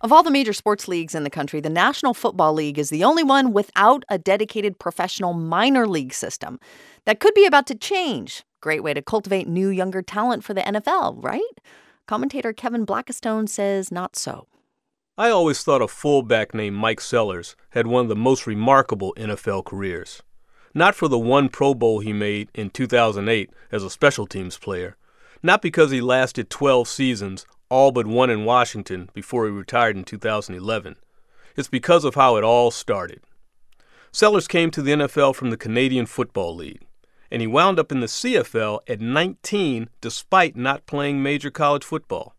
Of all the major sports leagues in the country, the National Football League is the only one without a dedicated professional minor league system. That could be about to change. Great way to cultivate new, younger talent for the NFL, right? Commentator Kevin Blackistone says not so. I always thought a fullback named Mike Sellers had one of the most remarkable NFL careers. Not for the one Pro Bowl he made in 2008 as a special teams player, not because he lasted 12 seasons, all but one in Washington before he retired in 2011. It's because of how it all started. Sellers came to the NFL from the Canadian Football League, and he wound up in the CFL at 19 despite not playing major college football.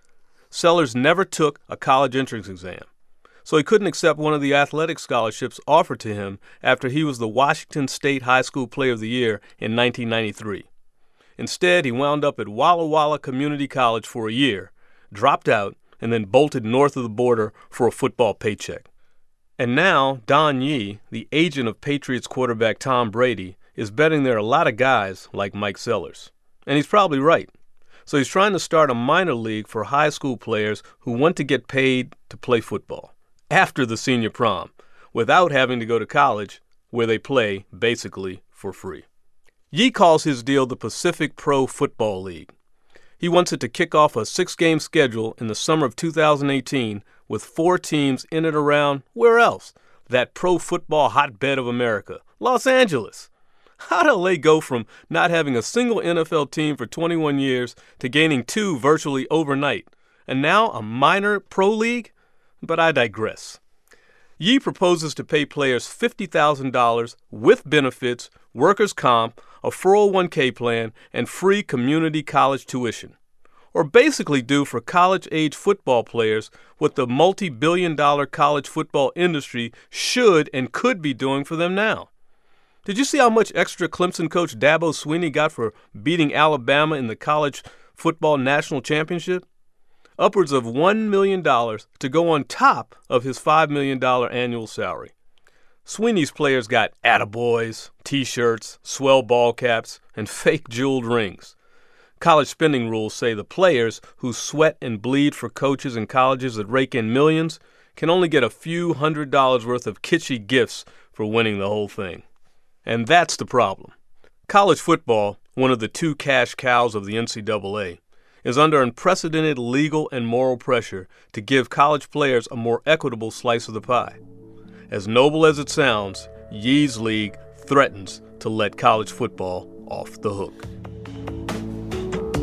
Sellers never took a college entrance exam, so he couldn't accept one of the athletic scholarships offered to him after he was the Washington State High School Player of the Year in 1993. Instead, he wound up at Walla Walla Community College for a year, dropped out, and then bolted north of the border for a football paycheck. And now, Don Yee, the agent of Patriots quarterback Tom Brady, is betting there are a lot of guys like Mike Sellers. And he's probably right. So he's trying to start a minor league for high school players who want to get paid to play football after the senior prom, without having to go to college, where they play basically for free. Yee calls his deal the Pacific Pro Football League. He wants it to kick off a 6-game schedule in the summer of 2018 with 4 teams in and around, where else? That pro football hotbed of America, Los Angeles. How do they go from not having a single NFL team for 21 years to gaining 2 virtually overnight, and now a minor pro league? But I digress. Yee proposes to pay players $50,000 with benefits, workers' comp, a 401k plan, and free community college tuition. Or basically do for college-age football players what the multi-billion-dollar college football industry should and could be doing for them now. Did you see how much extra Clemson coach Dabo Swinney got for beating Alabama in the college football national championship? Upwards of $1 million to go on top of his $5 million annual salary. Swinney's players got attaboys, T-shirts, swell ball caps, and fake jeweled rings. College spending rules say the players who sweat and bleed for coaches and colleges that rake in millions can only get a few $100s worth of kitschy gifts for winning the whole thing. And that's the problem. College football, one of the 2 cash cows of the NCAA, is under unprecedented legal and moral pressure to give college players a more equitable slice of the pie. As noble as it sounds, Yee's league threatens to let college football off the hook.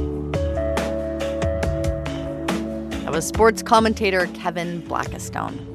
That was sports commentator Kevin Blackistone.